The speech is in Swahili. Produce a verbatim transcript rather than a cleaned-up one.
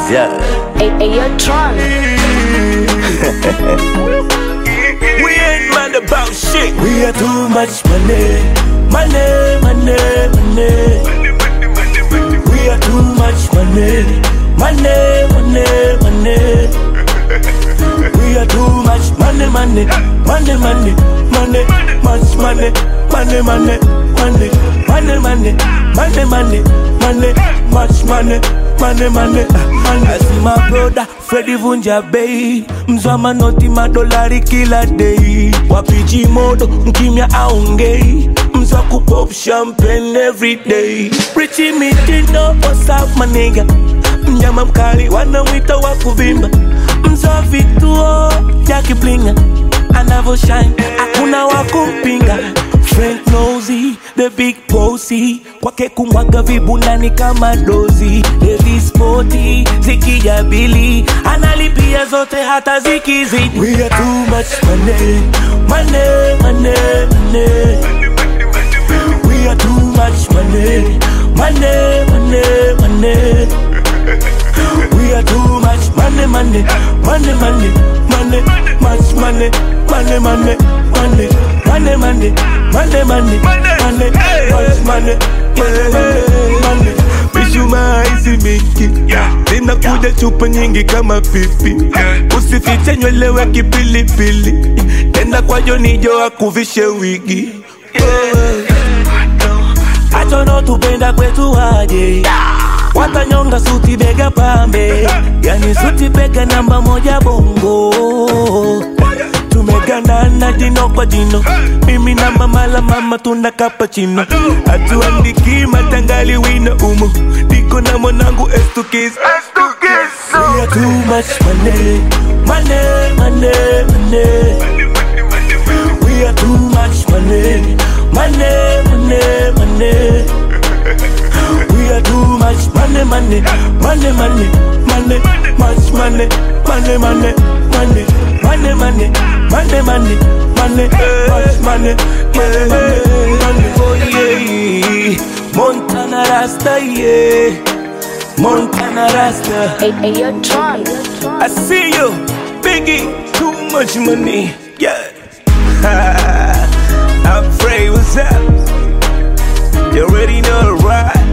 yeah. Hey, hey, you're Tron. We ain't mad about shit. We have too much money, money, money, money. We have too much money, money, money, money. We have too much money, money, money, money, money, much money, money, money, money, money, money, money, money, money, much money, money, money, money. I see my brother Freddy Vunja Bay, mzwa noti madolari kila day. Wapiji modo mkimya aongei, mzwa kupop champagne every day. Richie Mitino, what's up my nigga? Mnyama mkali wanamwita wakuvimba, mzwa vituo yaki blinga, anavo shine hakuna wakumpinga. Frank Nosey, the big bossy, kwake kumwaga vibundani kama dozi. Heavy sporty, zikija bili, analipia zote hata zikizidi. We have too much money, money, money, money. We have too much money, money, money, money. We have too much money, money, money, money, money, much money, money, money, money, money, money, money, money, money, much money, money, money, money. Mishuma hizi miki, zinakuja chupa nyingi kama pipi. Usifiche nywele we kipilipili, tenda kwa Jonijo akuvishe wigi. Achono tupenda kwetu aje, watanyonga suti bega pambe, yani suti bega namba moja bongo. Tumegandana jino kwa jino, mimi na mama la mama tuna cappuccino. Hatuandiki matangali wino umo, diko na mwanangu S two Kiss. We have too much money, money, money, money. We have too much money, money, money, money. We have too much money, money, money, money, money, much money, money, money, money, money, money, money, money, money, much money, money, money, money. Oh yeah, Montana Rasta, yeah, Montana Rasta. Hey, hey, you're Tron. I see you, Biggie, too much money, yeah. I'm afraid what's up. You already know the ride.